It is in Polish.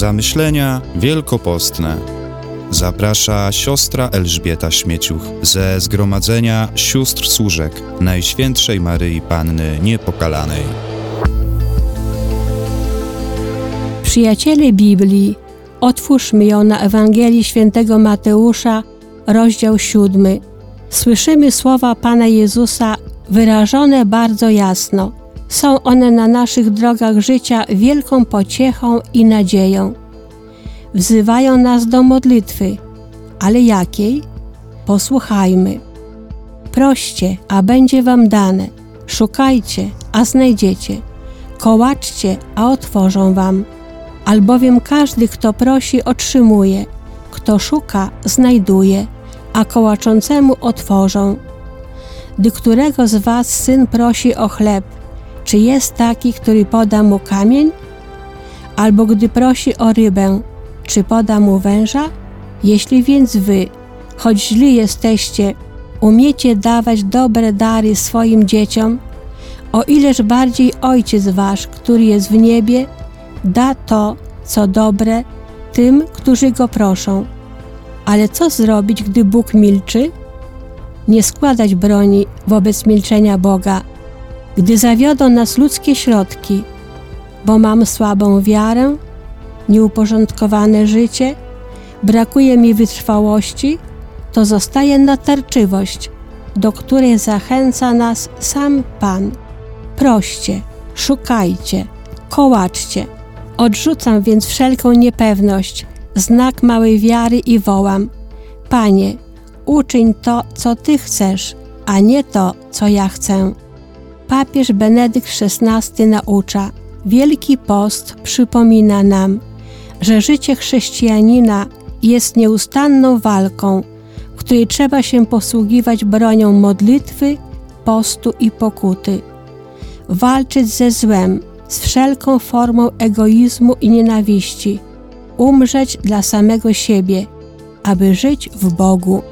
Zamyślenia wielkopostne. Zaprasza siostra Elżbieta Śmieciuch ze Zgromadzenia Sióstr Służek Najświętszej Maryi Panny Niepokalanej. Przyjaciele Biblii, otwórzmy ją na Ewangelii Świętego Mateusza, rozdział 7. Słyszymy słowa Pana Jezusa wyrażone bardzo jasno. Są one na naszych drogach życia wielką pociechą i nadzieją. Wzywają nas do modlitwy, ale jakiej? Posłuchajmy. Proście, a będzie wam dane. Szukajcie, a znajdziecie. Kołaczcie, a otworzą wam. Albowiem każdy, kto prosi, otrzymuje. Kto szuka, znajduje, a kołaczącemu otworzą. Gdy którego z was syn prosi o chleb, czy jest taki, który poda mu kamień? Albo gdy prosi o rybę, czy poda mu węża? Jeśli więc wy, choć źli jesteście, umiecie dawać dobre dary swoim dzieciom, o ileż bardziej Ojciec wasz, który jest w niebie, da to, co dobre, tym, którzy Go proszą. Ale co zrobić, gdy Bóg milczy? Nie składać broni wobec milczenia Boga, gdy zawiodą nas ludzkie środki, bo mam słabą wiarę, nieuporządkowane życie, brakuje mi wytrwałości, to zostaje natarczywość, do której zachęca nas sam Pan. Proście, szukajcie, kołaczcie. Odrzucam więc wszelką niepewność, znak małej wiary i wołam: Panie, uczyń to, co Ty chcesz, a nie to, co ja chcę. Papież Benedykt XVI naucza: Wielki Post przypomina nam, że życie chrześcijanina jest nieustanną walką, w której trzeba się posługiwać bronią modlitwy, postu i pokuty. Walczyć ze złem, z wszelką formą egoizmu i nienawiści, umrzeć dla samego siebie, aby żyć w Bogu.